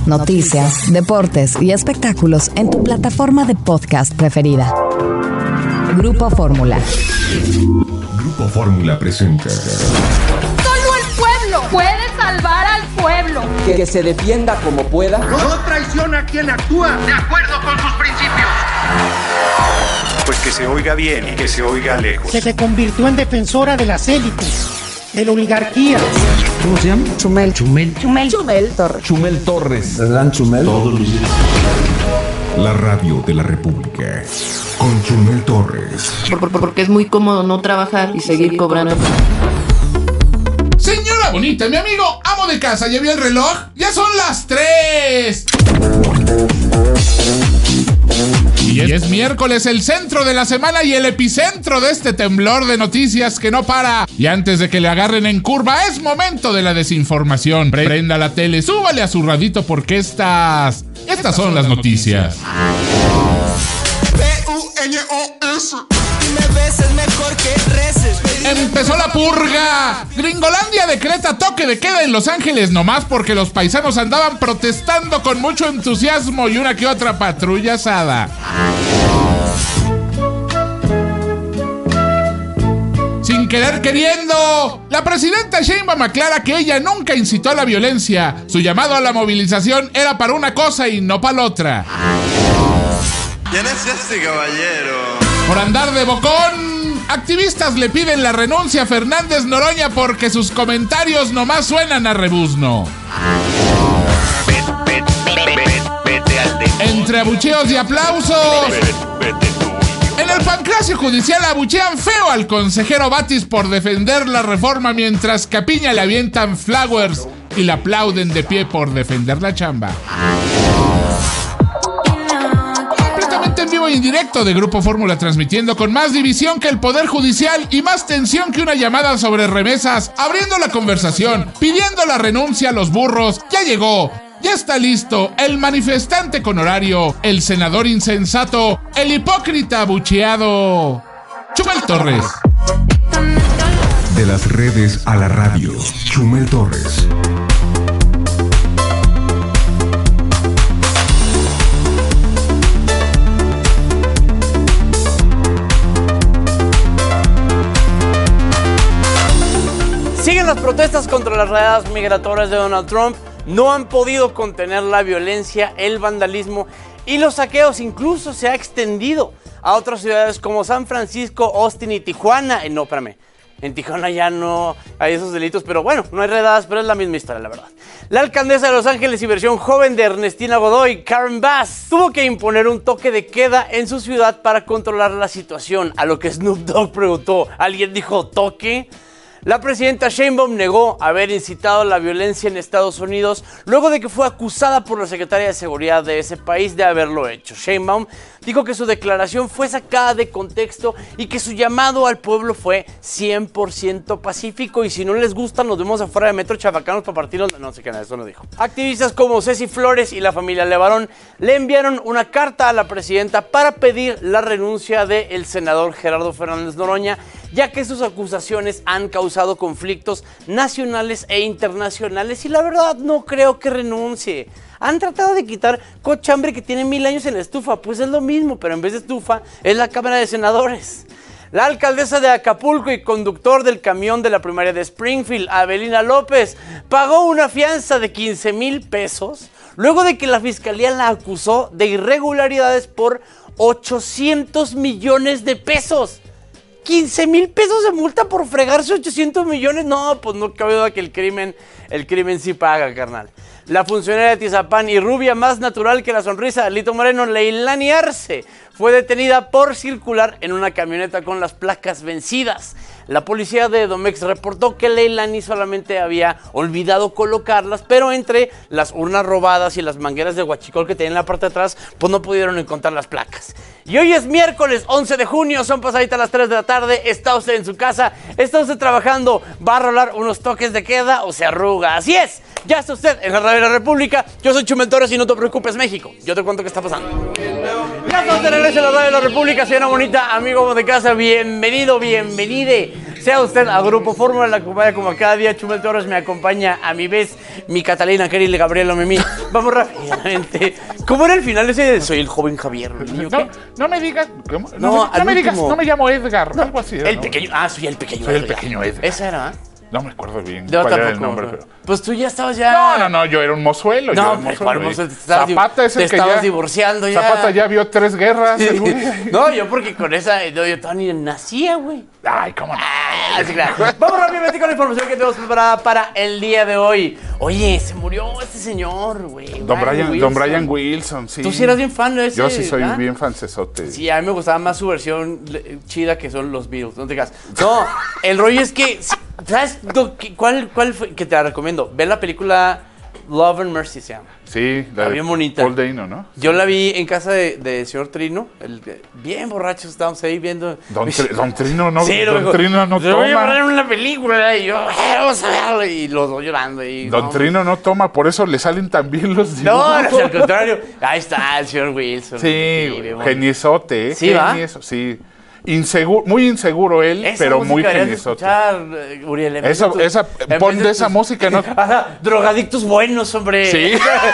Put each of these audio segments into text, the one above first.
noticias, deportes y espectáculos en tu plataforma de podcast preferida. Grupo Fórmula. Grupo Fórmula presenta. Solo el pueblo puede salvar al pueblo. Que se defienda como pueda. No traiciona a quien actúa de acuerdo con sus principios. Pues que se oiga bien y que se oiga lejos. Se convirtió en defensora de las élites, de la oligarquía. ¿Cómo se llama? Chumel Torres. Chumel Torres. ¿Verdad, Chumel? Todos los días. La radio de la República. Con Chumel Torres. Porque es muy cómodo no trabajar y seguir cobrando. Señora bonita, mi amigo amo de casa, ¿ya vio el reloj? ¡Ya son las 3! Y es miércoles, el centro de la semana y el epicentro de este temblor de noticias que no para. Y antes de que le agarren en curva, es momento de la desinformación. Prenda la tele, súbale a su radito porque estas son las noticias. P-U-N-O-S. Si me beses mejor que reces. Empezó la purga. Gringolandia decreta toque de queda en Los Ángeles nomás porque los paisanos andaban protestando con mucho entusiasmo y una que otra patrulla asada. Sin querer queriendo, la presidenta Sheinbaum aclara que ella nunca incitó a la violencia. Su llamado a la movilización era para una cosa y no para la otra. ¿Quién es este caballero? Por andar de bocón, activistas le piden la renuncia a Fernández Noroña porque sus comentarios nomás suenan a rebuzno. Entre abucheos y aplausos, en el pancracio judicial abuchean feo al consejero Batis por defender la reforma mientras que a Piña le avientan flowers y le aplauden de pie por defender la chamba. En vivo e indirecto de Grupo Fórmula, transmitiendo con más división que el Poder Judicial y más tensión que una llamada sobre remesas, abriendo la conversación, pidiendo la renuncia a los burros. Ya llegó, ya está listo, el manifestante con horario, el senador insensato, el hipócrita abucheado, Chumel Torres. De las redes a la radio, Chumel Torres. Siguen las protestas contra las redadas migratorias de Donald Trump. No han podido contener la violencia, el vandalismo y los saqueos. Incluso se ha extendido a otras ciudades como San Francisco, Austin y Tijuana. No, espérame. En Tijuana ya no hay esos delitos, pero bueno, no hay redadas, pero es la misma historia, la verdad. La alcaldesa de Los Ángeles y versión joven de Ernestina Godoy, Karen Bass, tuvo que imponer un toque de queda en su ciudad para controlar la situación. A lo que Snoop Dogg preguntó, ¿alguien dijo toque? La presidenta Sheinbaum negó haber incitado la violencia en Estados Unidos luego de que fue acusada por la secretaria de Seguridad de ese país de haberlo hecho. Sheinbaum dijo que su declaración fue sacada de contexto y que su llamado al pueblo fue 100% pacífico y si no les gusta nos vemos afuera de Metro Chabacanos para partirnos. No sé qué nada, eso no dijo. Activistas como Ceci Flores y la familia Levarón le enviaron una carta a la presidenta para pedir la renuncia del senador Gerardo Fernández Noroña, ya que sus acusaciones han causado conflictos nacionales e internacionales y la verdad no creo que renuncie. Han tratado de quitar cochambre que tiene 1000 años en la estufa, pues es lo mismo, pero en vez de estufa es la Cámara de Senadores. La alcaldesa de Acapulco y conductor del camión de la primaria de Springfield, Abelina López, pagó una fianza de 15,000 pesos luego de que la fiscalía la acusó de irregularidades por 800 millones de pesos. 15,000 pesos de multa por fregarse 800 millones. No, pues no cabe duda que el crimen sí paga, carnal. La funcionaria de Tizapán y rubia más natural que la sonrisa de Alito Moreno, Leilani Arce, fue detenida por circular en una camioneta con las placas vencidas. La policía de Edomex reportó que Leilani solamente había olvidado colocarlas, pero entre las urnas robadas y las mangueras de huachicol que tenía en la parte de atrás, pues no pudieron encontrar las placas. Y hoy es miércoles 11 de junio, son pasaditas las 3 de la tarde, está usted en su casa, está usted trabajando, va a rolar unos toques de queda o se arruga. Así es, ya está usted en la radio de la República. Yo soy Chumel Torres y no te preocupes, México. Yo te cuento qué está pasando. Ya estamos de regreso en la radio de la República, señora bonita, amigo de casa, bienvenido, bienvenide. sea usted a Grupo Fórmula, la acompaña como cada día. Chumel Torres me acompaña a mi vez, mi Catalina, Keril, Gabriela, Mimi. Vamos rápidamente. ¿Cómo era el final ese de Soy el joven Javier? No me digas. ¿Cómo? No, me digas, no me llamo Edgar. Algo así. El pequeño. Soy el pequeño Edgar. Soy el pequeño Edgar. Esa era, No me acuerdo bien yo cuál tampoco, era el nombre. Pero... Pues tú ya estabas ya... No, yo era un mozuelo. No, ¿cuál mozuelo? Zapata es el que estabas ya... divorciando ya. Zapata ya vio 3 guerras. No, yo porque con esa... yo todavía ni nacía, güey. Ay, cómo no. Así claro. Vamos rápidamente con la información que tenemos preparada para el día de hoy. Oye, se murió este señor, güey. Don Brian Wilson, sí. Tú sí eras bien fan de ese. Yo sí soy bien fancesote. Sí, a mí me gustaba más su versión chida que son los Beatles, no te digas. No, el rollo es que... ¿Sabes cuál fue? Que te la recomiendo. Ve la película Love and Mercy, se llama. Sí, la bien bonita. Paul Dano, ¿no? Yo la vi en casa de señor Trino. Bien borrachos estábamos ahí viendo. Don Trino no, sí, Don Trino no toma. Voy a poner una película y yo, vamos a verlo. Y los dos llorando. Y, Don Trino no toma, por eso le salen tan bien los dibujos. No, al contrario. Ahí está el señor Wilson. Sí, geniesote, ¿Sí, va? Sí. Inseguro, muy inseguro él, pero muy geniesote. Uriel, pon de esa música, ¿no? Drogadictos buenos, hombre. Sí.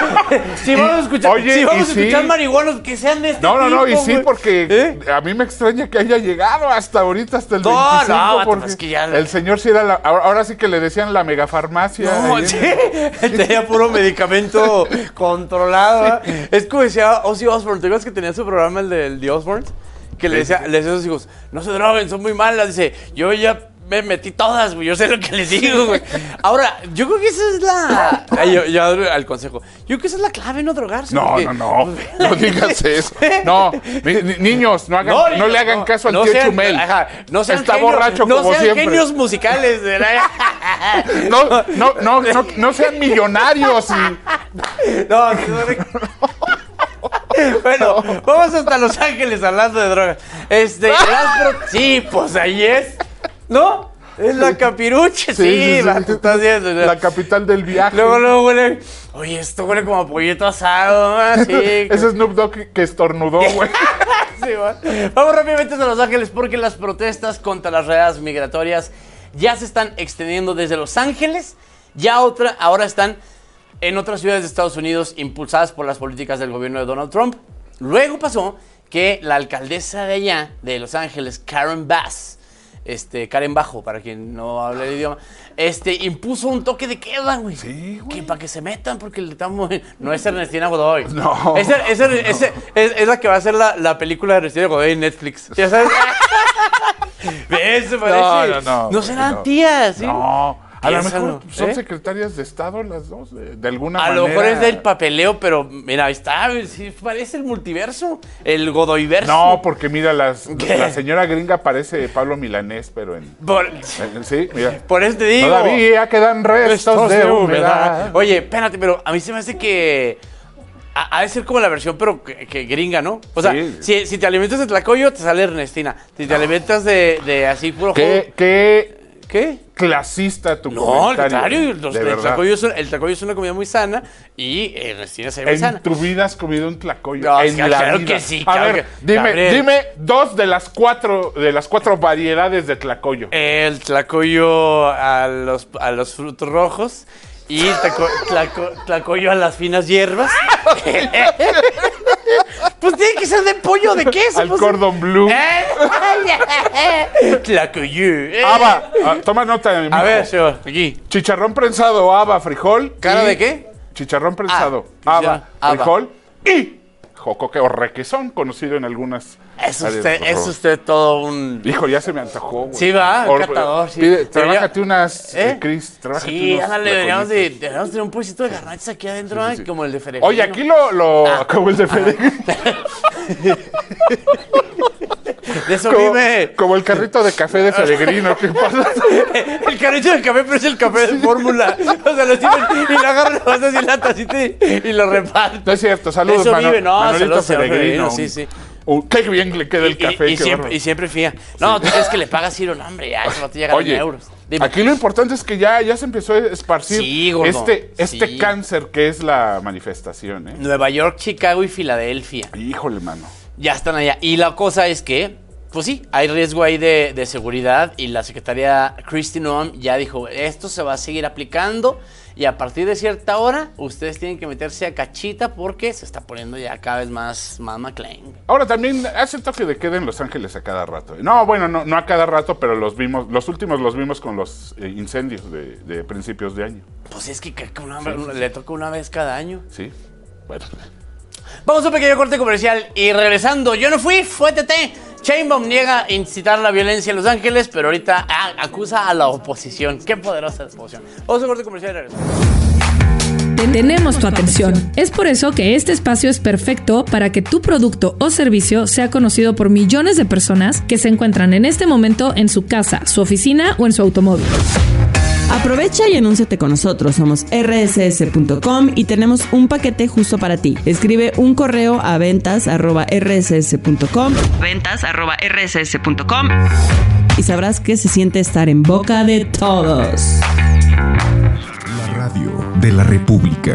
Si vamos a escuchar, escuchar marihuanos que sean de este tipo. No, y sí, porque a mí me extraña que haya llegado hasta ahorita, hasta el 25, porque es que ya... el señor sí era ahora sí que le decían la megafarmacia. No, sí, tenía puro medicamento controlado. Es como decía Ozzy Osbourne, ¿te acuerdas que tenía su programa, el del The Osbournes? Que le decía a sus hijos, no se droguen, son muy malas. Dice, yo ya me metí todas, güey, yo sé lo que les digo, güey. Ahora, yo creo que esa es la... Yo al consejo. Yo creo que esa es la clave, no drogarse. No digas eso. No, niños, no le hagan caso al tío Chumel. No sean Está genios, borracho como siempre. No sean genios musicales. No sean millonarios. Bueno, vamos hasta Los Ángeles hablando de drogas. Sí, pues ahí es. ¿No? Es la Capirucha, sí. Estás viendo, la capital del viaje. Luego huele. Oye, esto huele como a pollito asado, ¿no? Sí. Ese Snoop Dogg que estornudó, güey. Sí, vamos rápidamente a Los Ángeles porque las protestas contra las redadas migratorias ya se están extendiendo desde Los Ángeles. Ahora están en otras ciudades de Estados Unidos impulsadas por las políticas del gobierno de Donald Trump. Luego pasó que la alcaldesa de allá, de Los Ángeles, Karen Bass, Karen Bajo, para quien no hable el idioma, impuso un toque de queda, güey. Sí, güey. Que para que se metan, porque le estamos... No es Ernestina Godoy. No. Es la que va a ser la película de Ernestina Godoy en Netflix. ¿Ya sabes? Eso parece. No serán tías, ¿sí? No. A lo mejor Piénsalo, son secretarias de Estado las dos, de alguna manera. A lo mejor es del papeleo, pero mira, ahí está, sí, parece el multiverso, el Godoyverso. No, porque mira, la señora gringa parece Pablo Milanés, pero sí, mira. Por eso te digo. Todavía quedan restos de humedad. Oye, espérate, pero a mí se me hace que... Ha de ser como la versión, pero que gringa, ¿no? O sea, sí. si te alimentas de tlacoyo, te sale Ernestina. Si te alimentas de así puro ¿Qué? Clasista tu comentario. No, el tlacoyo es una comida muy sana y Ernestina se ve muy sana. ¿En tu vida has comido un tlacoyo? No, claro que sí. A ver, dime 2 de las 4 variedades de tlacoyo. El tlacoyo a los frutos rojos y tlacoyo a las finas hierbas. Pues tiene que ser de pollo, ¿de queso? Al cordon bleu. Tlacoyo. Haba, toma nota de mi A ver, señor, aquí. Chicharrón prensado, haba, frijol. ¿Cara de qué? Chicharrón prensado, haba, frijol y jocoque o requesón, conocido en algunas. Es usted todo un... Hijo, ya se me antojó, güey. Sí, va, catador, sí. Trabájate unas, Chris, sí, ándale, deberíamos tener un poquito de garnachas aquí adentro, sí. Como el de Feregrino. Oye, aquí como el de Feregrino. De eso vive. Como el carrito de café de Feregrino, ¿qué pasa? El carrito de café, pero es el café de fórmula. O sea, lo tienen y lo agarran, lo vas así la tacita y lo reparten. No es cierto, saludos, Manolito Feregrino. Sí. Qué bien le queda el café. Y siempre fía. No, tú crees que le pagas Ciro, no, hombre, ya, eso no te llega a euros. Dime. Aquí lo importante es que ya se empezó a esparcir este cáncer que es la manifestación, ¿eh? Nueva York, Chicago y Filadelfia. Híjole, mano. Ya están allá. Y la cosa es que pues sí, hay riesgo ahí de seguridad y la secretaria Kristi Noem ya dijo, esto se va a seguir aplicando y a partir de cierta hora ustedes tienen que meterse a cachita porque se está poniendo ya cada vez más McLean. Ahora también hace toque de queda en Los Ángeles a cada rato. No, bueno, no a cada rato, pero los últimos los vimos con los incendios de principios de año. Pues es que le toca una vez cada año. Sí, bueno. Vamos a un pequeño corte comercial y regresando, yo no fui, fue TT. Sheinbaum niega incitar la violencia en Los Ángeles, pero ahorita acusa a la oposición. Qué poderosa la oposición. Vamos a un corte comercial y regresamos. Tenemos tu atención. Es por eso que este espacio es perfecto para que tu producto o servicio sea conocido por millones de personas que se encuentran en este momento en su casa, su oficina o en su automóvil. Aprovecha y anúnciate con nosotros. Somos rss.com y tenemos un paquete justo para ti. Escribe un correo a ventas@rss.com y sabrás que se siente estar en boca de todos. La radio de la República.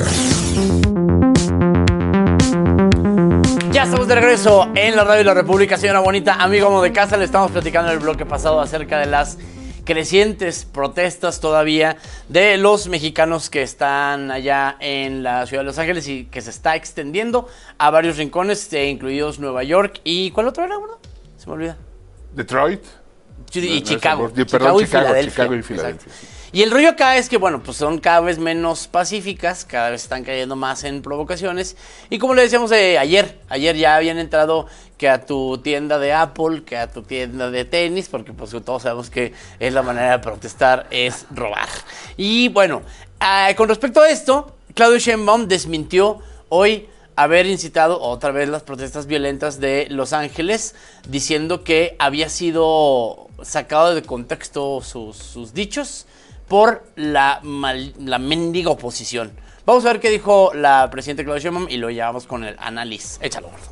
Ya estamos de regreso en la radio de la República, señora bonita, amigo amo de casa. Le estamos platicando en el bloque pasado acerca de las crecientes protestas todavía de los mexicanos que están allá en la ciudad de Los Ángeles y que se está extendiendo a varios rincones, incluidos Nueva York y ¿cuál otro era, bro? Se me olvida. Detroit. Y Chicago. Chicago y Filadelfia. Filadelfia. Y el rollo acá es que, bueno, pues son cada vez menos pacíficas, cada vez están cayendo más en provocaciones. Y como le decíamos ayer ya habían entrado que a tu tienda de Apple, que a tu tienda de tenis, porque pues todos sabemos que es la manera de protestar, es robar. Y bueno, con respecto a esto, Claudio Sheinbaum desmintió hoy haber incitado otra vez las protestas violentas de Los Ángeles, diciendo que había sido sacado de contexto sus dichos por la mendiga oposición. Vamos a ver qué dijo la presidenta Claudia Sheinbaum y lo llevamos con el análisis. Échalo, gordo.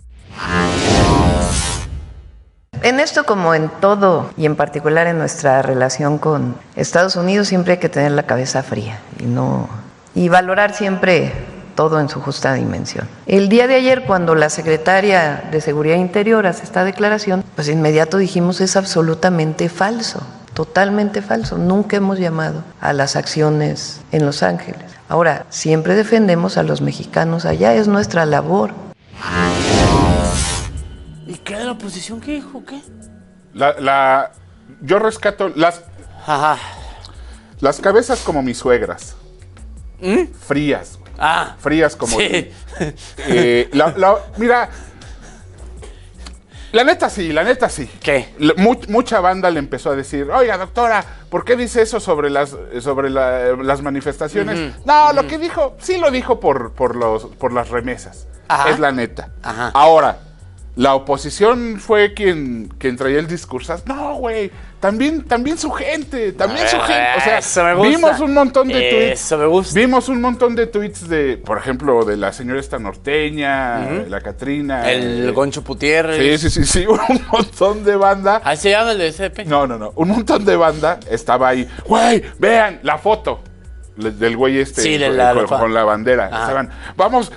En esto, como en todo, y en particular en nuestra relación con Estados Unidos, siempre hay que tener la cabeza fría y valorar siempre todo en su justa dimensión. El día de ayer, cuando la secretaria de Seguridad Interior hace esta declaración, pues inmediato dijimos es absolutamente falso. Totalmente falso. Nunca hemos llamado a las acciones en Los Ángeles. Ahora, siempre defendemos a los mexicanos allá, es nuestra labor. ¿Y qué de la oposición? ¿Qué dijo? ¿Qué? Yo rescato las cabezas como mis suegras. Frías. Frías como... Sí. Mira... La neta sí. ¿Qué? Mucha banda le empezó a decir, oiga, doctora, ¿por qué dice eso sobre las manifestaciones? Lo que dijo, sí lo dijo por las remesas. Ajá. Es la neta. Ajá. Ahora, la oposición fue quien traía el discurso. No, güey, también su gente, O sea, vimos un montón de tweets. Eso me gusta. Vimos un montón de tweets de, por ejemplo, de la señora esta norteña, la Catrina. El Goncho Putierrez. Sí, un montón de banda. ¿Ahí se llama el de SDP? No. Un montón de banda estaba ahí. Güey, vean la foto del güey con la bandera. Estaban, vamos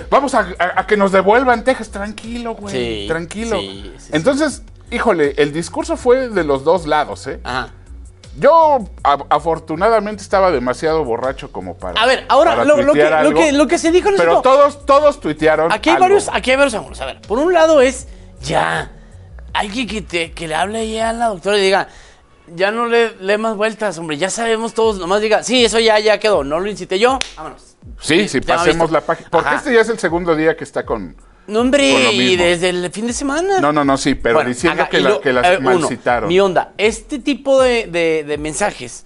a que nos devuelvan Texas. Tranquilo, güey. Sí, tranquilo. Sí. Entonces, híjole, el discurso fue de los dos lados, ¿eh? Ajá. Yo, afortunadamente, estaba demasiado borracho como para. A ver, ahora, lo que se dijo en pero todos tuitearon. Aquí hay varios ángulos. A ver, por un lado es ya. Alguien que le hable ya a la doctora y diga. Ya no le dé más vueltas, hombre. Ya sabemos todos. Nomás diga, sí, eso ya quedó. No lo incité yo. Vámonos. Sí, pasemos la página. Porque este ya es el segundo día que está con. No, hombre, y desde el fin de semana. No, sí, pero bueno, diciendo que las malcitaron. Mi onda, este tipo de mensajes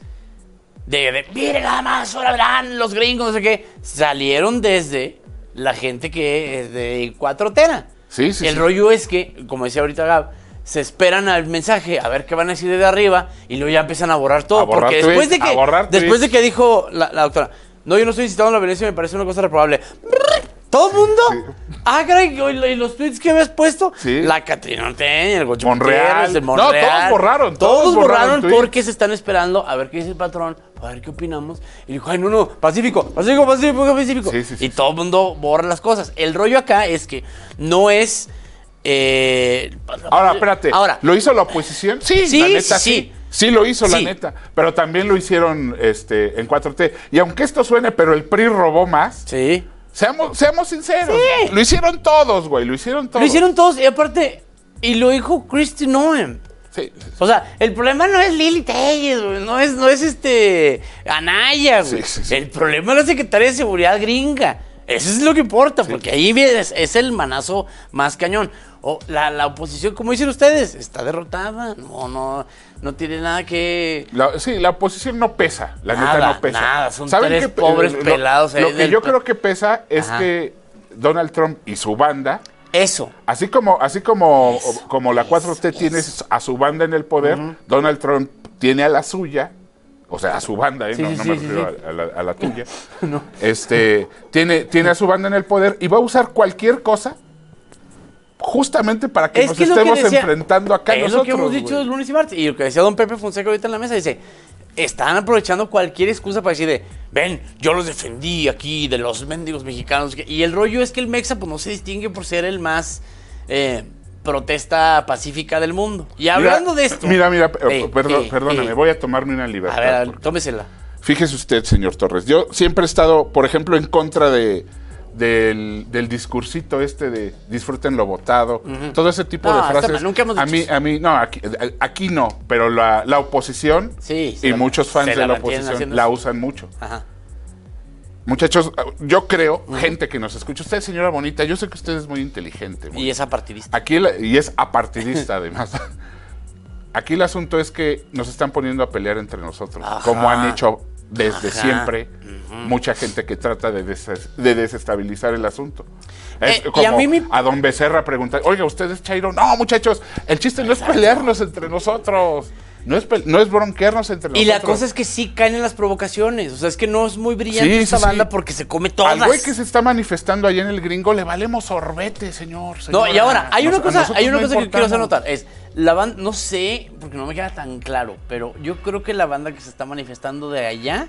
mire nada más, ahora verán los gringos, no sé qué, salieron desde la gente que es de Cuatrotera. Sí. El rollo es que, como decía ahorita Gab, se esperan al mensaje, a ver qué van a decir de arriba, y luego ya empiezan a borrar todo. Porque después de que dijo la doctora, no, yo no estoy incitando la violencia, me parece una cosa reprobable. ¿Todo el mundo? Sí. Caray, y los tweets que habías puesto. Sí. La Catrina Norteña, el Gocho Monreal. El Monreal. No, todos borraron. Todos borraron porque se están esperando a ver qué dice el patrón, a ver qué opinamos. Y dijo, ay, no, Pacífico. Sí. Y todo el mundo borra las cosas. El rollo acá es que no es Ahora, espérate. ¿Lo hizo la oposición? Sí, la neta sí. Sí lo hizo, la neta. Pero también lo hicieron en 4T. Y aunque esto suene, pero el PRI robó más. Sí. Seamos sinceros. Sí. Lo hicieron todos, güey. Lo hicieron todos. Y aparte, y lo dijo Kristi Noem. Sí. O sea, el problema no es Lili Telles, güey. No es Anaya, güey. Sí. El problema es la Secretaría de Seguridad gringa. Eso es lo que importa, porque ahí es el manazo más cañón. La oposición, como dicen ustedes, está derrotada. No tiene nada que... La oposición no pesa. Neta no pesa. Nada, son tres pobres pelados. Lo que yo creo que pesa es que Donald Trump y su banda... Eso. Así como la 4T tiene a su banda en el poder, Donald Trump tiene a la suya... O sea, a su banda, no me refiero a la tuya. No. Tiene a su banda en el poder y va a usar cualquier cosa justamente para que nos estemos enfrentando acá nosotros. Es lo que hemos dicho el lunes y martes. Y lo que decía don Pepe Fonseca ahorita en la mesa, dice, están aprovechando cualquier excusa para decir ven, yo los defendí aquí de los mendigos mexicanos. Y el rollo es que el Mexa pues no se distingue por ser el más... protesta pacífica del mundo. Y hablando de esto... Perdóname, voy a tomarme una libertad. A ver, tómesela. Fíjese usted, señor Torres, yo siempre he estado, por ejemplo, en contra del discursito de disfruten lo votado, todo ese tipo de frases. Nunca hemos dicho a mí, no, aquí no, pero la oposición y muchos fans de la oposición la usan mucho. Ajá. Muchachos, yo creo, gente que nos escucha, usted, señora bonita, yo sé que usted es muy inteligente. Y es apartidista. Y es apartidista, además. Aquí el asunto es que nos están poniendo a pelear entre nosotros, como han hecho desde siempre mucha gente que trata de desestabilizar el asunto. Es como a don Becerra preguntar, oiga, ¿usted es Chairo? No, muchachos, el chiste no es pelearnos entre nosotros. No es bronquearnos entre nosotros. Y la cosa es que sí caen en las provocaciones. O sea, es que no es muy brillante esta banda porque se come todas. Al güey que se está manifestando allá en el gringo le valemos sorbete, señora. No, y ahora, hay una cosa que quiero hacer notar. Es, la banda, no sé, porque no me queda tan claro, pero yo creo que la banda que se está manifestando de allá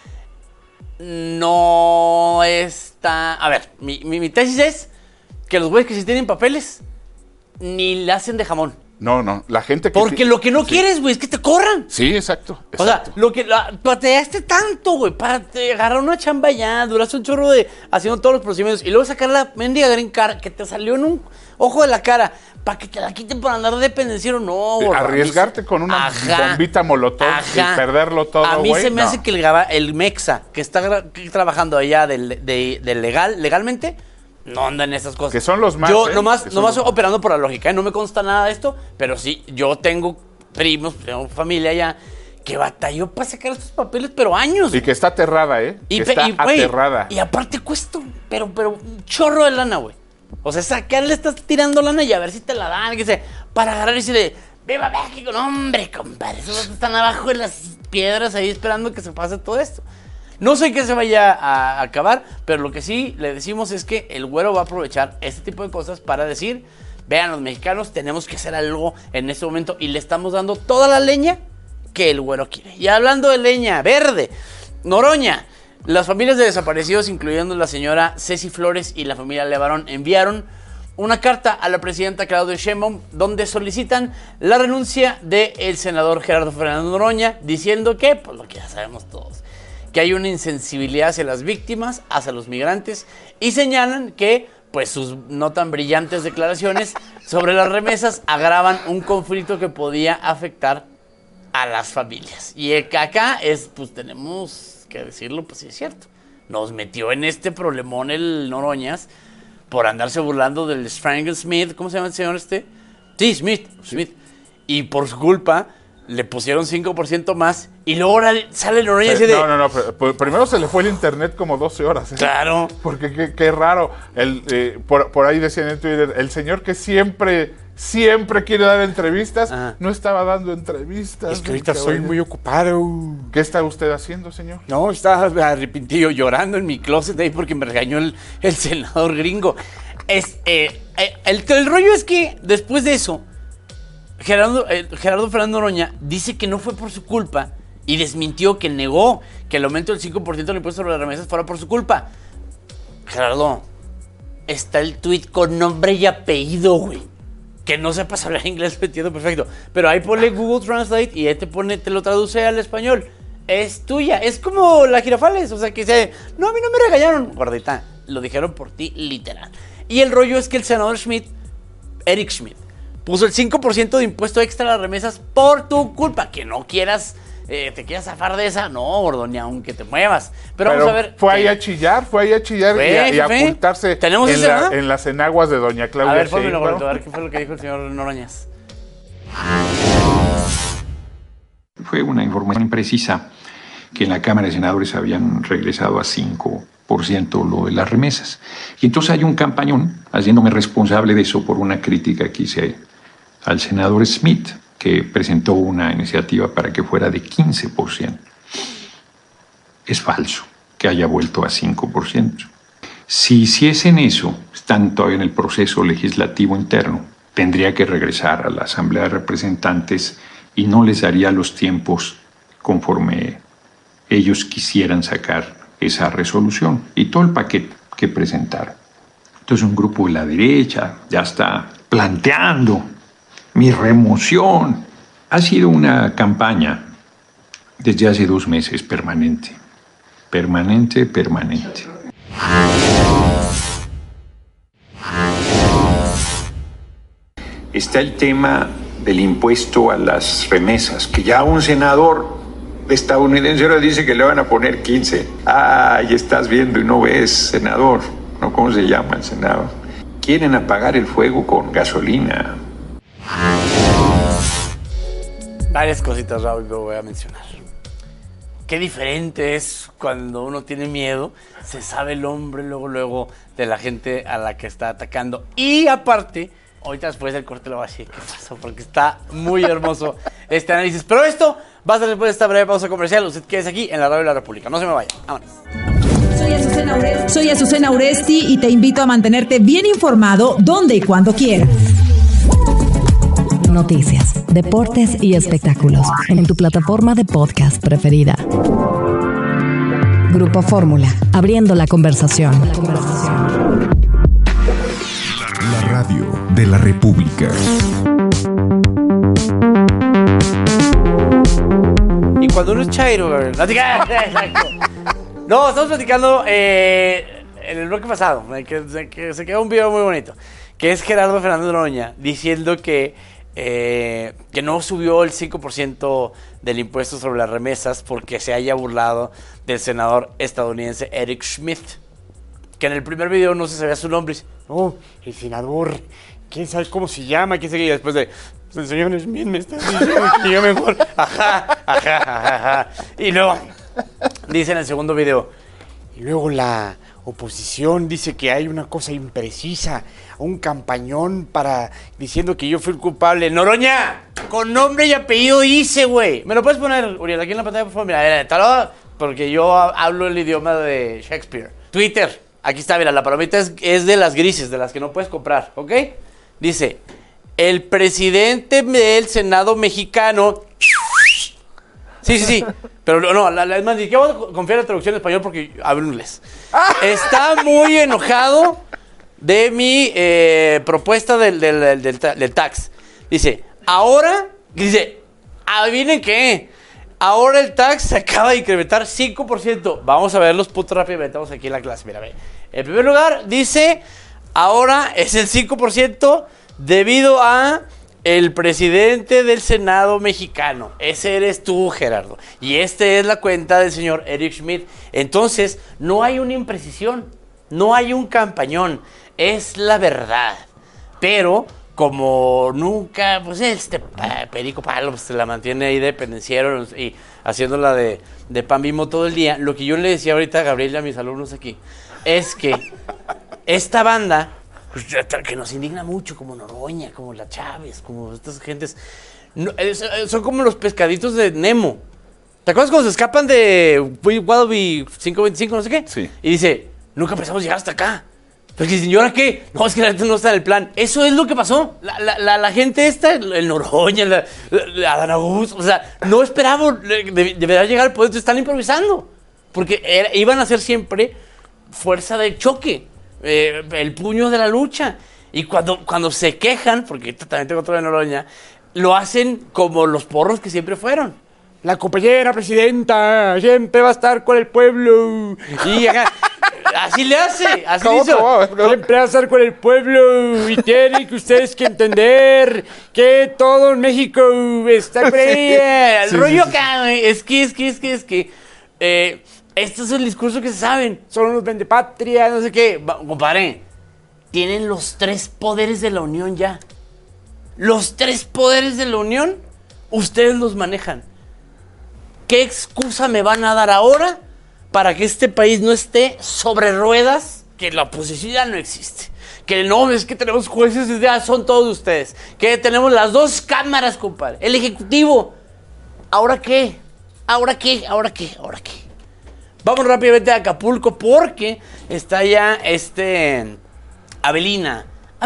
no está... A ver, mi tesis es que los güeyes que sí tienen papeles ni le hacen de jamón. No, la gente que... Porque lo que no quieres, güey, es que te corran. Sí, exacto. O sea, pateaste tanto, güey, para agarrar una chamba ya, duraste un chorro haciendo todos los procedimientos y luego sacar la mendiga green card que te salió en un ojo de la cara para que te la quiten por andar de pendenciero, no, güey. Arriesgarte con una bombita molotov y perderlo todo, güey. A mí se me hace que el Mexa, que está trabajando allá legalmente... No andan esas cosas. Que son los más. Yo nomás operando por la lógica, no me consta nada de esto, pero sí, yo tengo primos, tengo familia allá que batalló para sacar estos papeles, pero años. Y que está aterrada, aterrada. Y aparte cuesta, pero un chorro de lana, güey. O sea, sacarle estás tirando lana y a ver si te la dan, que sea, para agarrar y decirle, ¡viva México! No, hombre, compadre, esos están abajo de las piedras ahí esperando que se pase todo esto. No sé qué se vaya a acabar, pero lo que sí le decimos es que el güero va a aprovechar este tipo de cosas para decir, vean, los mexicanos tenemos que hacer algo en este momento y le estamos dando toda la leña que el güero quiere. Y hablando de leña verde, Noroña, las familias de desaparecidos, incluyendo la señora Ceci Flores y la familia Levarón, enviaron una carta a la presidenta Claudia Sheinbaum donde solicitan la renuncia del senador Gerardo Fernando Noroña, diciendo que, pues lo que ya sabemos todos, que hay una insensibilidad hacia las víctimas, hacia los migrantes, y señalan que pues sus no tan brillantes declaraciones sobre las remesas agravan un conflicto que podía afectar a las familias. Y acá pues tenemos que decirlo, pues sí es cierto. Nos metió en este problemón el Noroñas por andarse burlando del Strangle Smith, ¿cómo se llama el señor este? Sí, Smith. Y por su culpa le pusieron 5% más y luego ahora sale Noroña y dice pero primero se le fue el internet como 12 horas. Claro. Porque qué raro. Por ahí decían en Twitter, el señor que siempre quiere dar entrevistas, no estaba dando entrevistas. Es que ahorita soy muy ocupado. ¿Qué está usted haciendo, señor? No, estaba arrepentido llorando en mi closet ahí porque me regañó el senador gringo. El rollo es que después de eso, Gerardo Fernando Noroña dice que no fue por su culpa y desmintió, que negó que el aumento del 5% del impuesto sobre las remesas fuera por su culpa. Gerardo, está el tuit con nombre y apellido, güey. Que no sepas hablar inglés, lo entiendo perfecto. Pero ahí ponle Google Translate y ahí te lo traduce al español. Es tuya. Es como la Girafales. O sea, que dice, no, a mí no me regañaron. Gordita, lo dijeron por ti, literal. Y el rollo es que el senador Eric Schmidt, puso el 5% de impuesto extra a las remesas por tu culpa. Que no quieras, te quieras zafar de esa. No, gordo, ni aunque te muevas. Pero vamos a ver. Fue ahí a chillar y a ocultarse en las enaguas de doña Claudia. A ver, pónmelo, gordito, a ver qué fue lo que dijo el señor Noroñas. Fue una información imprecisa que en la Cámara de Senadores habían regresado a 5% lo de las remesas. Y entonces hay un campañón haciéndome responsable de eso por una crítica que hice al senador Smith, que presentó una iniciativa para que fuera de 15%. Es falso que haya vuelto a 5%. Si hiciesen eso, están todavía en el proceso legislativo interno, tendría que regresar a la Asamblea de Representantes y no les daría los tiempos conforme ellos quisieran sacar esa resolución y todo el paquete que presentaron. Entonces un grupo de la derecha ya está planteando mi remoción. Ha sido una campaña desde hace 2 meses permanente. Permanente. Está el tema del impuesto a las remesas, que ya un senador estadounidense ahora dice que le van a poner 15. Ay, estás viendo y no ves, senador. ¿No? ¿Cómo se llama el senador? Quieren apagar el fuego con gasolina. Varias cositas, Raúl, que voy a mencionar. Qué diferente es cuando uno tiene miedo, se sabe el hombre luego de la gente a la que está atacando. Y aparte, ahorita después del corte lo voy a decir qué pasó, porque está muy hermoso este análisis. Pero esto va a ser después de esta breve pausa comercial. Usted quédese aquí en la Radio de la República. No se me vaya. Vámonos. Soy Azucena Uresti y te invito a mantenerte bien informado donde y cuando quieras. Noticias, deportes y espectáculos en tu plataforma de podcast preferida. Grupo Fórmula, abriendo la conversación. La radio de la República. Y cuando uno es chairo, exacto. No, estamos platicando en el bloque pasado, que se quedó un video muy bonito, que es Gerardo Fernández Noroña diciendo que no subió el 5% del impuesto sobre las remesas porque se haya burlado del senador estadounidense Eric Schmidt, que en el primer video no se sabía su nombre. Oh, el senador, quién sabe cómo se llama, quién sabe. Y después de, el señor Schmidt me está diciendo que yo mejor, ajá. Y luego dice en el segundo video, y luego la oposición dice que hay una cosa imprecisa, un campañón diciendo que yo fui el culpable. Noroña, con nombre y apellido dice, güey. ¿Me lo puedes poner, Uriel, aquí en la pantalla, por favor? Mira, porque yo hablo el idioma de Shakespeare. Twitter, aquí está, mira, la palomita es de las grises, de las que no puedes comprar, ¿ok? Dice, el presidente del Senado mexicano... Sí. Pero no, es más, ni siquiera voy a confiar en la traducción en español porque hablo inglés. Está muy enojado de mi propuesta del tax. Dice, adivinen qué. Ahora el tax se acaba de incrementar 5%. Vamos a ver los puntos rápidamente. Vamos aquí en la clase. Mira, ve. En primer lugar, dice, ahora es el 5% debido a el presidente del Senado mexicano. Ese eres tú, Gerardo. Y esta es la cuenta del señor Eric Schmidt. Entonces, no hay una imprecisión, no hay un campañón. Es la verdad. Pero, como nunca, pues Perico Palo se la mantiene ahí de pendenciero y haciéndola de pan Bimbo todo el día. Lo que yo le decía ahorita a Gabriel y a mis alumnos aquí es que esta banda, que nos indigna mucho, como Noroña, como la Chávez, como estas gentes, son como los pescaditos de Nemo. ¿Te acuerdas cuando se escapan de Wallaby 525, no sé qué? Sí. Y dice, nunca pensamos llegar hasta acá. Pero que, señora, ¿qué? No, es que la gente no está en el plan. Eso es lo que pasó. La gente esta, el Noroña, la Adán Augusto, o sea, no esperamos de verdad llegar al poder, están improvisando. Porque iban a ser siempre fuerza de choque. El puño de la lucha. Y cuando se quejan, porque también tengo otro de Noroña, lo hacen como los porros que siempre fueron. La compañera presidenta siempre va a estar con el pueblo. Y así le hace, así hizo. Siempre va a estar con el pueblo. Y tienen que ustedes que entender que todo en México está con ella. El rollo acá, es que. Este es el discurso que se saben. Son los vendepatria, no sé qué. Compadre, tienen los 3 poderes de la Unión ya. Los 3 poderes de la Unión, ustedes los manejan. ¿Qué excusa me van a dar ahora para que este país no esté sobre ruedas? Que la oposición ya no existe. Que no, es que tenemos jueces, ya son todos ustedes. Que tenemos las 2 cámaras, compadre. El Ejecutivo. ¿Ahora qué? ¿Ahora qué? Vamos rápidamente a Acapulco porque está ya Avelina,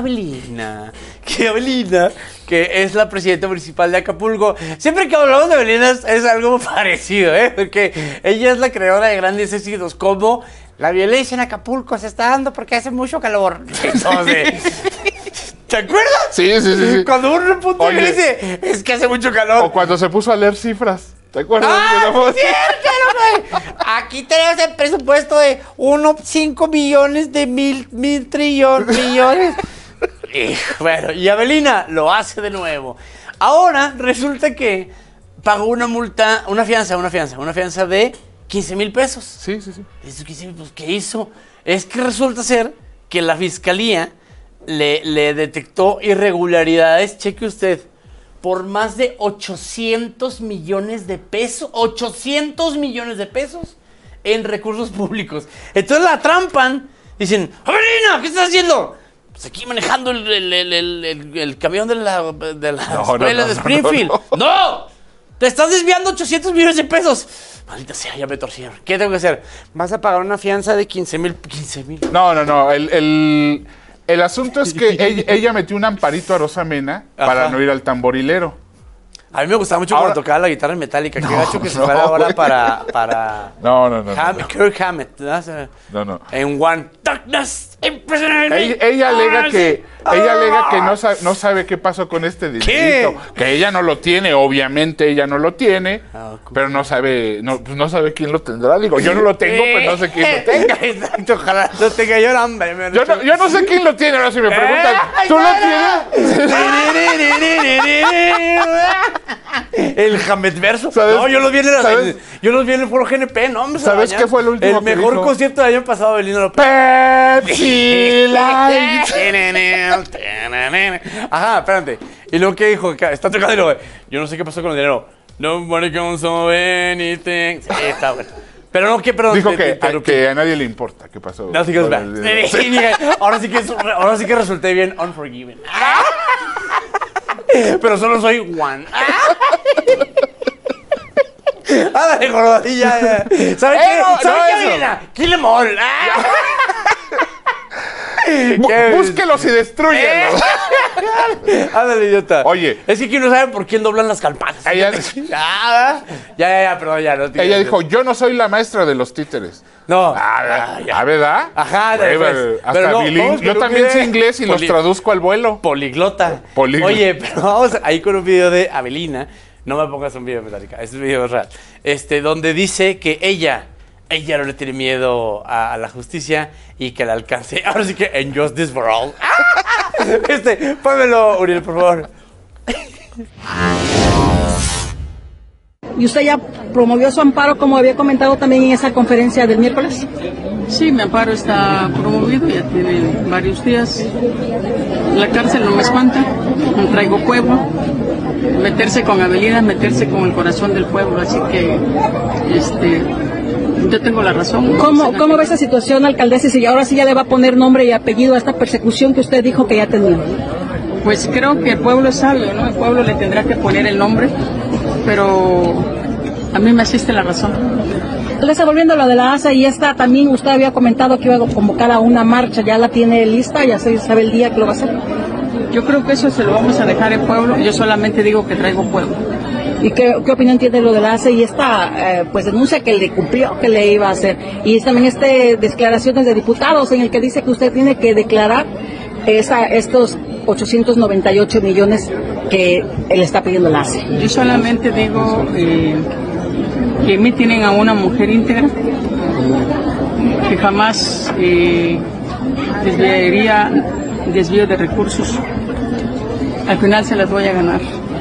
que es la presidenta municipal de Acapulco. Siempre que hablamos de Avelina es algo parecido, porque ella es la creadora de grandes éxitos como la violencia en Acapulco se está dando porque hace mucho calor. Entonces, ¿te acuerdas? Sí. Cuando uno repunta y dice, es que hace mucho calor. O cuando se puso a leer cifras. ¿Te acuerdas? ¡Cierto! Aquí tenemos el presupuesto de 5 millones de mil trillones. Bueno, y Avelina lo hace de nuevo. Ahora resulta que pagó una multa, una fianza de 15,000 pesos. Sí. Esos 15,000, pues, ¿qué hizo? Es que resulta ser que la fiscalía le detectó irregularidades, cheque usted, por más de 800 millones de pesos. 800 millones de pesos en recursos públicos. Entonces la trampan. Dicen, Avelina, ¿qué estás haciendo? Pues aquí manejando el camión de la escuela de Springfield. ¡No! Te estás desviando 800 millones de pesos. Maldita sea, ya me torcieron. ¿Qué tengo que hacer? Vas a pagar una fianza de 15,000. No. El asunto es que ella metió un amparito a Rosa Mena para no ir al tamborilero. A mí me gustaba mucho cuando tocaba la guitarra en Metallica. Qué gacho que se fuera ahora para... No. Kirk Hammett. No. En One Darkness Impresionante. Ella alega que no sabe qué pasó con este dinerito. Que ella no lo tiene, obviamente ella no lo tiene, pero no sabe quién lo tendrá. Digo, yo no lo tengo, pero no sé quién lo tenga. Exacto, ojalá lo tenga yo, hombre. Yo no sé quién lo tiene, ahora si me preguntan, ¿tú lo tienes? El Hammett verso. No, yo los vi en el foro GNP, no, hombre. ¿Sabes qué fue el último que mejor dijo? Concierto del año pasado, Avelina López. Pepsi Light. Ajá, espérate. Y luego que dijo, está tocando y luego, yo no sé qué pasó con el dinero. Nobody comes of anything. Sí, está bueno. Pero no, perdón. Dijo que a nadie le importa qué pasó. Nothing goes bad. Ahora sí que resulté bien unforgiven. Pero solo soy one. Ándale, gordo, y ya. ¿Sabes qué? Avelina? Kill em all. Búsquelos y destruyenlos. Ándale, idiota. Oye. Es que aquí no saben por quién doblan las campanas. Ella, perdón, ya. No ella dijo, yo no soy la maestra de los títeres. No. ¿Verdad? Ajá. Hasta no, yo también sé inglés y los traduzco al vuelo. Poliglota. Oye, pero vamos ahí con un video de Avelina. No me pongas un video de Metallica, este video es real. Donde dice que ella no le tiene miedo a la justicia y que la alcance. Ahora sí que en Justice for All. Pónmelo, Uriel, por favor. ¿Y usted ya promovió su amparo, como había comentado también en esa conferencia del miércoles? Sí, mi amparo está promovido, ya tiene varios días. La cárcel no me espanta, no traigo pueblo. Meterse con Avelina, meterse con el corazón del pueblo, así que yo tengo la razón. ¿Cómo ve esa situación, alcaldesa? Si ahora sí ya le va a poner nombre y apellido a esta persecución que usted dijo que ya tenía. Pues creo que el pueblo es sabio, ¿no? El pueblo le tendrá que poner el nombre, pero a mí me asiste la razón. Alcaldesa, volviendo a lo de la ASA y esta, también usted había comentado que iba a convocar a una marcha, ¿ya la tiene lista? ¿Ya se sabe el día que lo va a hacer? Yo creo que eso se lo vamos a dejar al pueblo, yo solamente digo que traigo pueblo. ¿Y qué opinión tiene lo de la ASA y esta pues denuncia que le cumplió que le iba a hacer? Y también declaraciones de diputados en el que dice que usted tiene que declarar estos 898 millones que le está pidiendo la ACE? Yo solamente digo que a mí tienen a una mujer íntegra, que jamás desviaría desvío de recursos. Al final se las voy a ganar.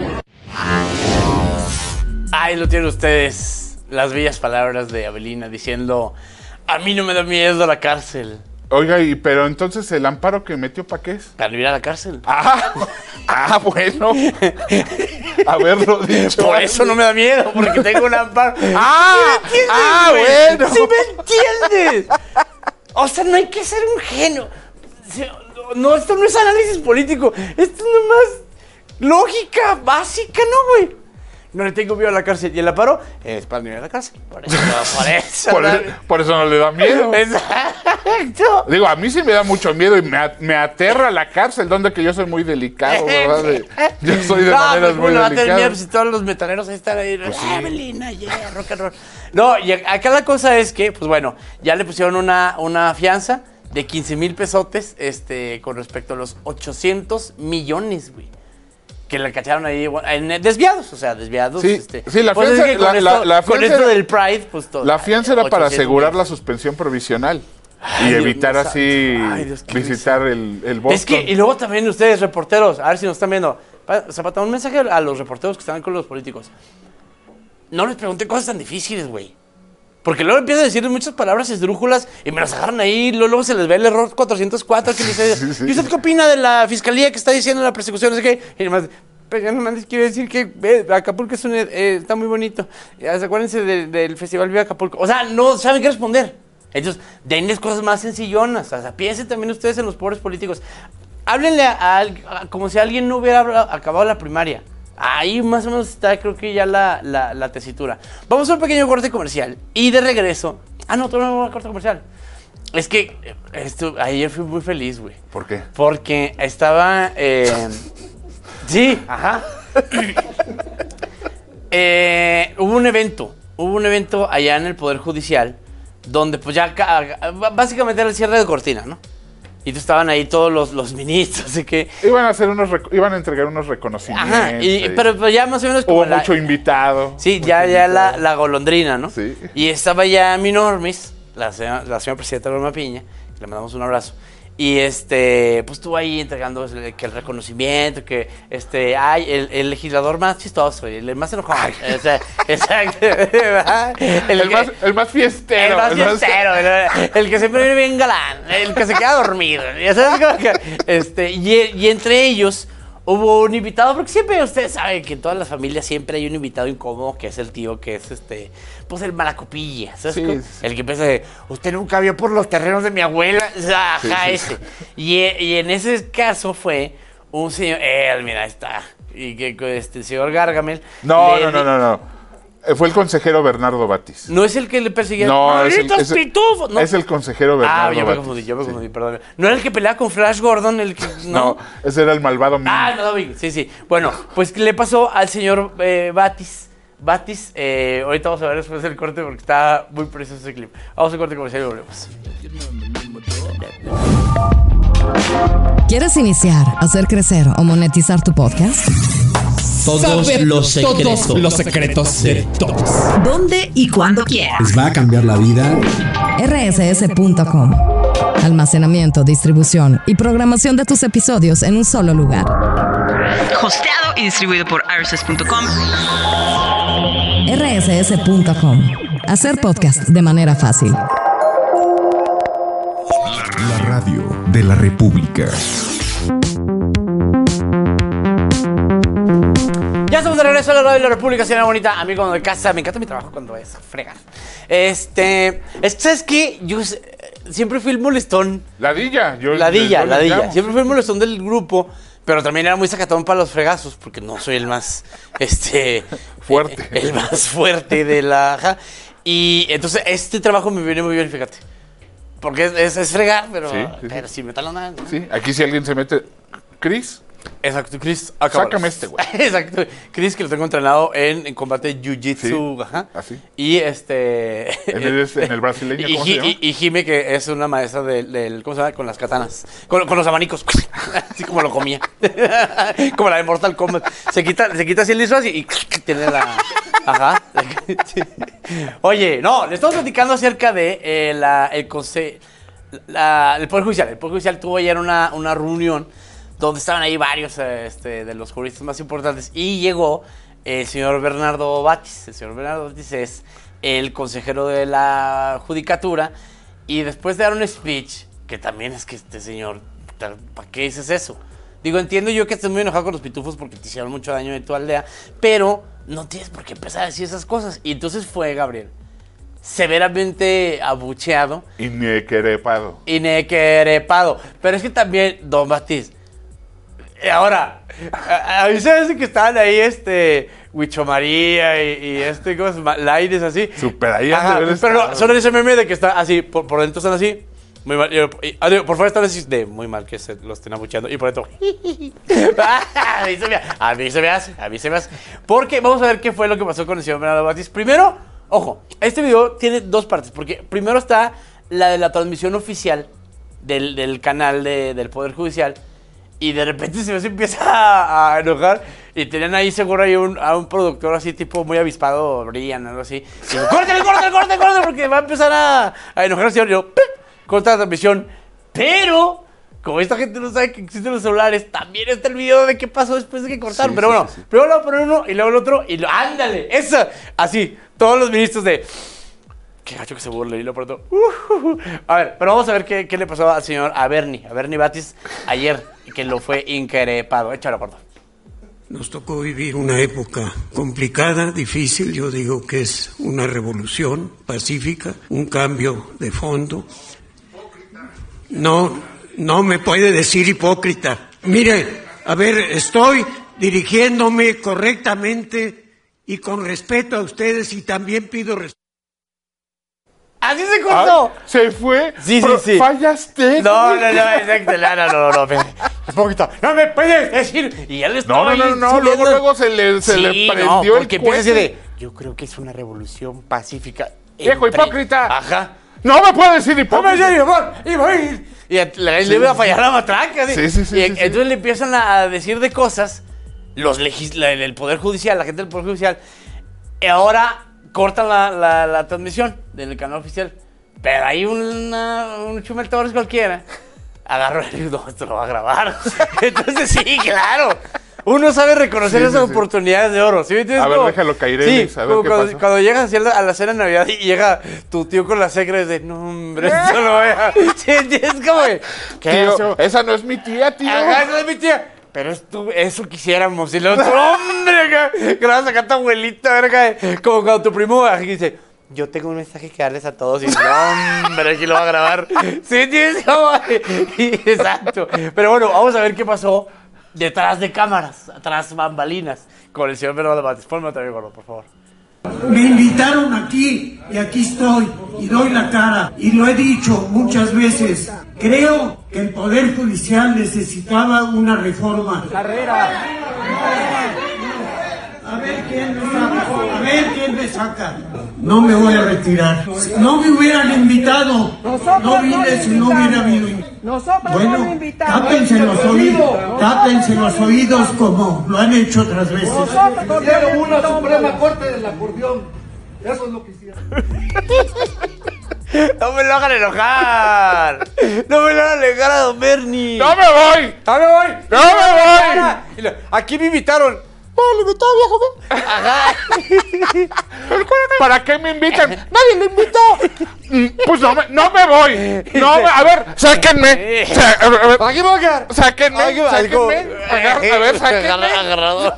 Ahí lo tienen ustedes, las bellas palabras de Avelina diciendo: a mí no me da miedo la cárcel. Oiga, pero entonces el amparo que metió, ¿para qué es? Para no ir a la cárcel. Bueno. Haberlo dicho. Por eso no me da miedo, porque tengo un amparo. Bueno. ¿Sí me entiendes? O sea, no hay que ser un genio. No, esto no es análisis político. Esto es nomás lógica básica, ¿no, güey? No le tengo miedo a la cárcel. Y el amparo es para no ir a la cárcel. Por eso no le da miedo. Exacto. Digo, a mí sí me da mucho miedo y me aterra la cárcel, donde que yo soy muy delicado, ¿verdad? Yo soy de maneras muy delicadas. Va a tener miedo si todos los metaleros ahí están ahí. Pues Avelina, rock and roll. No, y acá la cosa es que, pues bueno, ya le pusieron una fianza de 15,000 pesotes con respecto a los 800 millones, güey. Que le cacharon ahí desviados, o sea, desviados. Sí, la pues fianza, es que con esto del Pride, pues todo. La fianza era para asegurar la suspensión provisional y evitar así visitar el Boston. Es que, y luego también ustedes, reporteros, a ver si nos están viendo, Zapata, un mensaje a los reporteros que están con los políticos. No les pregunté cosas tan difíciles, güey. Porque luego empiezan a decir muchas palabras esdrújulas y me las agarran ahí, luego se les ve el error 404 que dice, ¿y usted qué opina de la fiscalía que está diciendo la persecución? No sé qué. Y además, pero ya nomás les quiero decir que Acapulco está muy bonito. Acuérdense del Festival Viva Acapulco. O sea, no saben qué responder. Entonces, denles cosas más sencillonas. O sea, piensen también ustedes en los pobres políticos. Háblenle como si alguien no hubiera acabado la primaria. Ahí más o menos está, creo que ya la tesitura. Vamos a un pequeño corte comercial. Y de regreso... no, todavía no, corte comercial. Es que ayer fui muy feliz, güey. ¿Por qué? Porque estaba... sí, ajá. Hubo un evento allá en el Poder Judicial donde pues ya básicamente era el cierre de cortina, ¿no? Y estaban ahí todos los ministros, así que... Iban a entregar unos reconocimientos. Ajá, pero ya más o menos como hubo mucho invitado. Sí, ya la golondrina, ¿no? Sí. Y estaba ya mi normis, la señora presidenta Norma Piña, le mandamos un abrazo. Y pues estuvo ahí entregando que el reconocimiento, que el legislador más chistoso, el más enojado. O sea, exacto. El más fiestero. El que siempre viene bien galán, el que se queda dormido. ¿Sabes cómo que? Y entre ellos hubo un invitado, porque siempre ustedes saben que en todas las familias siempre hay un invitado incómodo, que es el tío, que es pues el malacopilla, ¿sabes? Sí. El que empieza de, usted nunca vio por los terrenos de mi abuela, ajá, ese. Y en ese caso fue un señor, mira, ahí está, y que el señor Gargamel. No. Fue el consejero Bernardo Batis. ¿No es el que le perseguía? No, es el consejero Bernardo Batis. Yo me confundí, perdón. ¿No era el que peleaba con Flash Gordon? No, ese era el malvado Ming. No, sí. Bueno, pues le pasó al señor Batis. Ahorita vamos a ver después del corte porque está muy precioso ese clip. Vamos al corte comercial y volvemos. ¿Quieres iniciar, hacer crecer o monetizar tu podcast? Todos los secretos de todos. ¿Dónde y cuándo quieras? Les va a cambiar la vida. rss.com. Almacenamiento, distribución y programación de tus episodios en un solo lugar. Hosteado y distribuido por rss.com. rss.com. Hacer podcast de manera fácil. La radio de la República. Ya estamos de regreso a la radio de la República, señora bonita, amigo de casa. Me encanta mi trabajo cuando es fregar. ¿Sabes qué? Yo siempre fui el molestón. Ladilla. Ladilla. Siempre fui el molestón del grupo, pero también era muy sacatón para los fregazos, porque no soy el más, fuerte. El más fuerte de la... Y entonces este trabajo me viene muy bien, fíjate. Porque es fregar, pero si me talan nada. Sí, aquí si alguien se mete... Cris, Exacto, Chris. Sácame este, güey. Exacto. Chris, que lo tengo entrenado en combate jiu-jitsu. Sí, ajá. así. Y en el brasileño, ¿cómo se llama? Y Jime, que es una maestra del ¿cómo se llama? Con las katanas. Con los abanicos. Así como lo comía. Como la de Mortal Kombat. Se quita así el disfraz y tiene la... Ajá. Sí. Oye, no, le estamos platicando acerca de el Poder Judicial. El Poder Judicial tuvo ayer una reunión donde estaban ahí varios de los juristas más importantes y llegó el señor Bernardo Batis. El señor Bernardo Batis es el consejero de la Judicatura y después de dar un speech, que también es que este señor, ¿para qué dices eso? Digo, entiendo yo que estés muy enojado con los pitufos porque te hicieron mucho daño en tu aldea, pero no tienes por qué empezar a decir esas cosas. Y entonces fue Gabriel severamente abucheado. Inequerepado. Pero es que también, don Batis, ahora, a mí se hace que estaban ahí Huicho María y cosas, Laides así. Super ahí. Pero no, son ese meme de que está así, por dentro están así. Muy mal, por fuera están así de muy mal que se lo estén abucheando. Y por dentro. A mí se me hace. Porque vamos a ver qué fue lo que pasó con el señor Bernardo Batis. Primero, ojo, este video tiene dos partes. Porque primero está la de la transmisión oficial del canal del Poder Judicial. Y de repente se empieza a enojar. Y tenían ahí seguro ahí a un productor así tipo muy avispado, Brian, algo así. Y digo, córtale, porque va a empezar a enojar al señor. Y yo, corta la transmisión. Pero, como esta gente no sabe que existen los celulares, también está el video de qué pasó después de que cortaron. Sí, pero bueno, primero lo ponen uno y luego el otro. Y ándale, esa. Así, todos los ministros de... Qué gacho que se burle y lo por otro. A ver, pero vamos a ver qué le pasó al señor, a Bernie Batis ayer, que lo fue increpado. Échalo, por favor. Nos tocó vivir una época complicada, difícil. Yo digo que es una revolución pacífica, un cambio de fondo. No me puede decir hipócrita. Mire, a ver, estoy dirigiéndome correctamente y con respeto a ustedes y también pido respeto. ¡Así se cortó! ¿Se fue? Sí. ¿Fallaste? No, exacto. No, hipócrita. ¡No me puedes decir! Y él estaba ahí No, luego se le prendió el empieza así de... Yo creo que es una revolución pacífica. ¡Viejo hipócrita! Ajá. ¡No me puede decir hipócrita! ¡No me amor! ¡Iba a ir! Y le iba a fallar la matraca. Sí. Entonces le empiezan a decir de cosas el Poder Judicial, la gente del Poder Judicial. Y ahora cortan la transmisión del canal oficial. Pero hay un Chumel Torres cualquiera. Agarró y dijo, no, esto lo va a grabar. Entonces sí, claro. Uno sabe reconocer esas oportunidades de oro. ¿Sí me entiendes? A ver, déjalo caer, Alex, a ver qué pasa. Cuando llegas así a la cena de Navidad y llega tu tío con la secre de, no, hombre, esto lo voy a... ¿Sí entiendes? Como, tío, esa no es mi tía, tío. Ajá, no es mi tía. Pero eso quisiéramos. Y el otro, hombre, que vas a sacar a tu abuelita, verga. Como cuando tu primo dice, yo tengo un mensaje que darles a todos. Y no, hombre, aquí lo va a grabar. ¿Sí entiendes? Exacto. Pero bueno, vamos a ver qué pasó detrás de cámaras, atrás bambalinas, con el señor Bernardo Batis. Ponme otra vez, gordo, por favor. Me invitaron aquí y aquí estoy y doy la cara y lo he dicho muchas veces. Creo que el Poder Judicial necesitaba una reforma. Carrera. A ver quién me saca. No me voy a retirar. No me hubieran invitado. No vine si no hubiera habido. Bueno, tápense los oídos como lo han hecho otras veces. Hicieron una Suprema Corte del acordeón. Eso es lo que hicieron. No me lo hagan enojar. No me lo hagan enojar a don Bernie. ¡No me voy! Aquí me invitaron. ¡Me invitó, viejo! Ajá. ¿Para qué me invitan? ¡Nadie me invitó! Pues no me voy. A ver, sáquenme. Aquí voy a quedar. Sáquenme. A ver, sáquenme. Agarrador.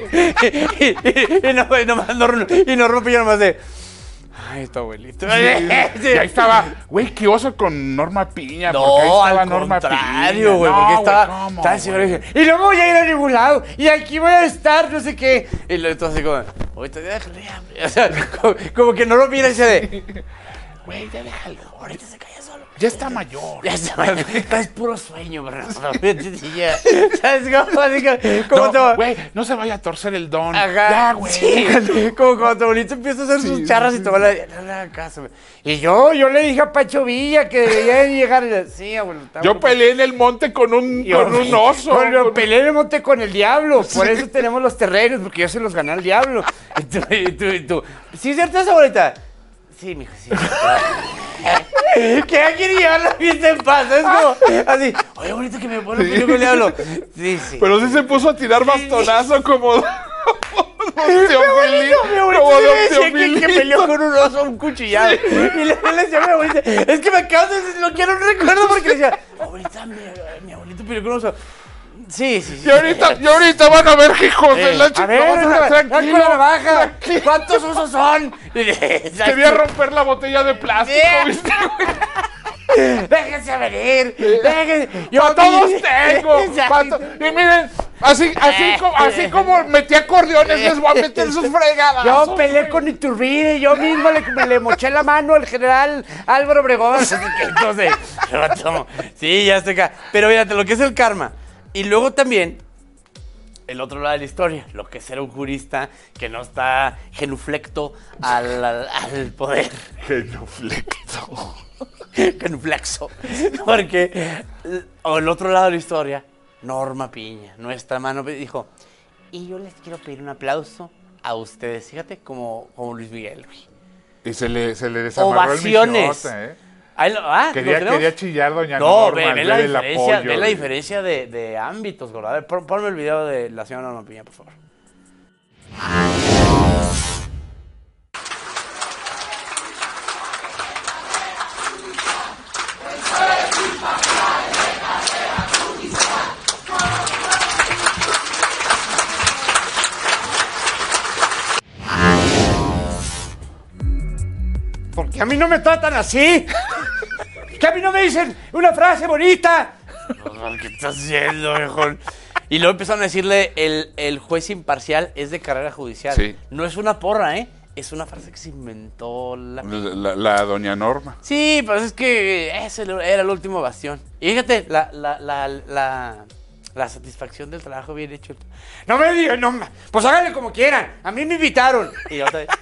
Y no rompí nomás de... Ay, tu abuelito. Sí. Y ahí estaba, güey, qué oso con Norma Piña. No, al contrario, güey, porque estaba el señor y dice, y no me voy a ir a ningún lado, y aquí voy a estar, no sé qué. Y luego todo así como, ahorita déjale, hambre. O sea, como que no lo mira y dice de, güey, ya déjalo, ahorita se calla solo. Ya está mayor. Ya está mayor. Es puro sueño, bro. ¿Sabes cómo? Güey, no se vaya a torcer el don. Ajá. Ya, güey. Sí. Como cuando tu abuelito empieza a hacer sus charras y te va a la casa. Y yo le dije a Pacho Villa que debería llegar. Sí, abuelito. Yo peleé en el monte con un oso. Peleé en el monte con el diablo. Por eso tenemos los terrenos, porque yo se los gané al diablo. Y tú. ¿Sí es cierto eso, abuelita? Sí, mijo, sí. ¿Qué quiere llevar la fiesta en paz? Es como así. Oye, abuelita, que me pone un con el diablo. Sí. Pero sí se puso a tirar bastonazo como... Mi abuelita que peleó con un oso, un cuchillado. Y le decía a mi abuelita, es que me acabas de desbloquear un recuerdo porque le decía, abuelita, mi abuelito peleó con un oso. Sí. Y ahorita van a ver, hijos de la chica. A ver, tranquilo. Con la navaja. ¿Cuántos osos son? Quería romper la botella de plástico, ¿viste? Déjense venir. Yo todos tengo. Y miren, así como metí acordeones, les voy a meter sus fregadas. Yo peleé con Iturbide, yo mismo le moché la mano al general Álvaro Obregón. Entonces, sí, ya estoy acá. Pero fíjate, lo que es el karma. Y luego también, el otro lado de la historia, lo que es ser un jurista que no está genuflecto al poder. Genuflexo. Porque el otro lado de la historia, Norma Piña, nuestra mano, dijo, y yo les quiero pedir un aplauso a ustedes. Fíjate, como Luis Miguel. Y se le desamarró ovaciones. El michote, Quería chillar doña Norma. Ve la diferencia de ámbitos, gordo. A ver, ponme el video de la señora Norma Piña, por favor. Porque a mí no me tratan así. Que a mí no me dicen una frase bonita. ¿Qué estás haciendo, mejor? Y luego empezaron a decirle, el juez imparcial es de carrera judicial. Sí. No es una porra, es una frase que se inventó la doña Norma. Sí, pero es que ese era el último bastión. Y fíjate, la satisfacción del trabajo bien hecho. No me digan, no, pues háganle como quieran. A mí me invitaron. Y otra vez.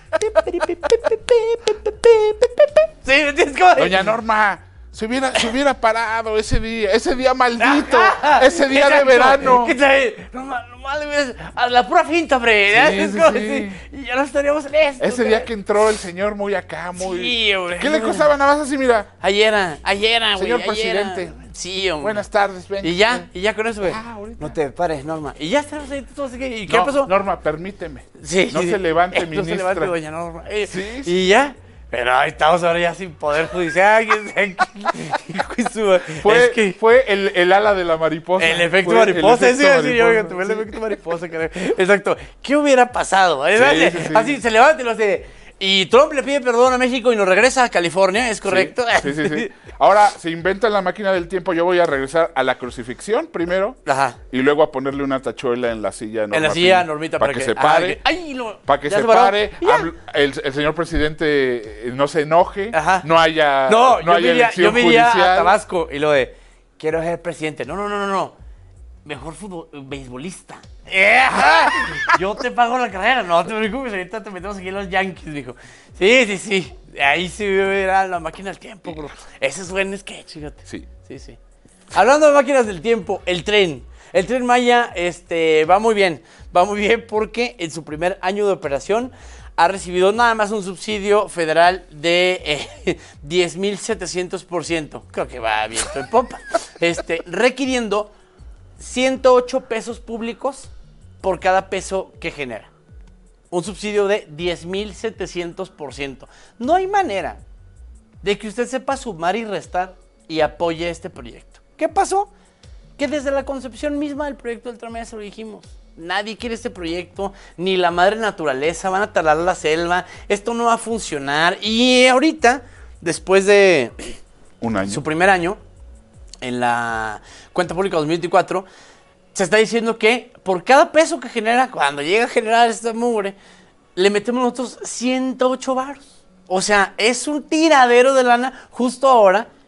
Sí, ¿me entiendes cómo? Doña Norma, se hubiera parado ese día maldito, ese día de verano. ¿Qué tal? Nomás a la pura finta, hombre. Sí. Y ya no estaríamos en esto. Ese día que entró el señor muy acá, muy... Sí, hombre. ¿Qué le costaba nada más así, mira? Ayer, güey. Señor presidente. Sí, hombre. Buenas tardes, ven. Y ya con eso, güey. No te pares, Norma. Y ya estamos ahí todos aquí. ¿Y qué pasó? Norma, permíteme. Sí. No se levante, ministra. No se levante, doña Norma. Sí. Y ya. Pero ahí estamos ahora ya sin poder judicial. Fue el ala de la mariposa. El efecto mariposa. El efecto mariposa. Exacto. ¿Qué hubiera pasado? Sí. Así se levanta y lo hace. Y Trump le pide perdón a México y nos regresa a California, ¿es correcto? Sí. Ahora, se inventa la máquina del tiempo, yo voy a regresar a la crucifixión primero. Ajá. Y luego a ponerle una tachuela en la silla. En la silla, Normita, para que se pare. Para que se pare. El señor presidente no se enoje. Ajá. No haya yo me iría a Tabasco y lo de, quiero ser presidente. No. Mejor beisbolista. Yo te pago la carrera, no te preocupes, ahorita te metemos aquí en los Yankees, dijo. Sí. Ahí sí era la máquina del tiempo, bro. Ese es buen sketch, fíjate. Sí. Hablando de máquinas del tiempo, el tren Maya va muy bien porque en su primer año de operación ha recibido nada más un subsidio federal de 10,700%. Creo que va viento en popa. Requiriendo 108 pesos públicos por cada peso que genera. Un subsidio de 10,700%. No hay manera de que usted sepa sumar y restar y apoye este proyecto. ¿Qué pasó? Que desde la concepción misma del proyecto del Tren Maya se lo dijimos. Nadie quiere este proyecto, ni la madre naturaleza, van a talar la selva, esto no va a funcionar. Y ahorita, después de su primer año, en la cuenta pública 2024, se está diciendo que por cada peso que genera, cuando llega a generar esta mugre, le metemos nosotros 108 varos. O sea, es un tiradero de lana justo ahora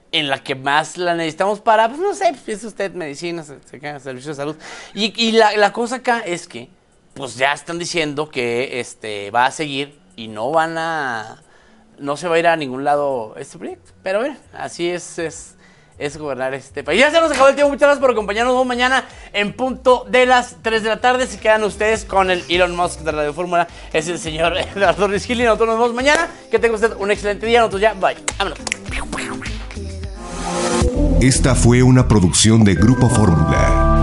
en la que más la necesitamos para, pues no sé, pues usted, medicina, servicios de salud. Y la cosa acá es que, pues ya están diciendo que va a seguir y no se va a ir a ningún lado este proyecto. Pero bueno, así es gobernar este país. Ya se nos acabó el tiempo. Muchas gracias por acompañarnos. Nos vemos mañana en punto de las 3 de la tarde. Se quedan ustedes con el Elon Musk de Radio Fórmula. Es el señor Eduardo Rizquili. Nosotros nos vemos mañana. Que tenga usted un excelente día. Nosotros ya, bye. Vámonos. Esta fue una producción de Grupo Fórmula.